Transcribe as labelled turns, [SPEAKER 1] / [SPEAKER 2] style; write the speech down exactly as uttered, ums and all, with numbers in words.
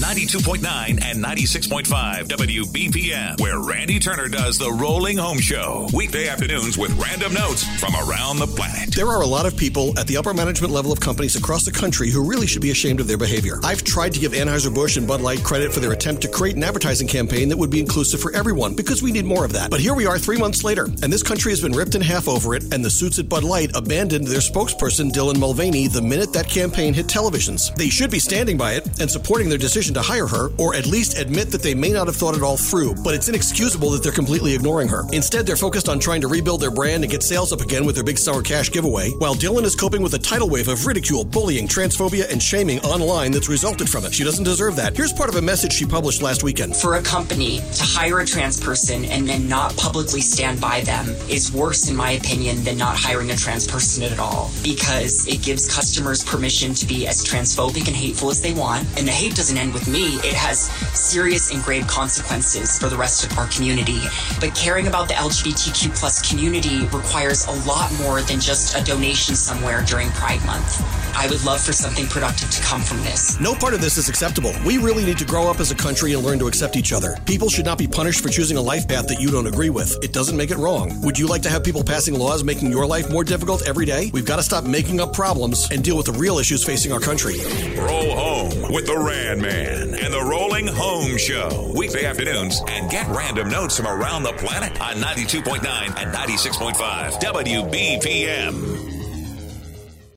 [SPEAKER 1] ninety-two point nine and ninety-six point five W B P M, where Randy Turner does the Rolling Home Show. Weekday afternoons with random notes from around the planet.
[SPEAKER 2] There are a lot of people at the upper management level of companies across the country who really should be ashamed of their behavior. I've tried to give Anheuser-Busch and Bud Light credit for their attempt to create an advertising campaign that would be inclusive for everyone, because we need more of that. But here we are three months later, and this country has been ripped in half over it, and the suits at Bud Light abandoned their spokesperson, Dylan Mulvaney, the minute that campaign hit televisions. They should be standing by it and supporting their decision to hire her, or at least admit that they may not have thought it all through, but it's inexcusable that they're completely ignoring her. Instead, they're focused on trying to rebuild their brand and get sales up again with their big summer cash giveaway, while Dylan is coping with a tidal wave of ridicule, bullying, transphobia, and shaming online that's resulted from it. She doesn't deserve that. Here's part of a message she published last weekend.
[SPEAKER 3] For a company to hire a trans person and then not publicly stand by them is worse, in my opinion, than not hiring a trans person at all, because it gives customers permission to be as transphobic and hateful as they want. And the hate doesn't end with me. It has serious and grave consequences for the rest of our community. But caring about the L G B T Q plus community requires a lot more than just a donation somewhere during Pride Month. I would love for something productive to come from this.
[SPEAKER 2] No part of this is acceptable. We really need to grow up as a country and learn to accept each other. People should not be punished for choosing a life path that you don't agree with. It doesn't make it wrong. Would you like to have people passing laws making your life more difficult every day? We've got to stop making up problems and deal with the real issues facing our country.
[SPEAKER 1] Roll home with the Rand Man and the Rolling Home Show. Weekday afternoons, and get random notes from around the planet on ninety-two point nine and ninety-six point five W B P M.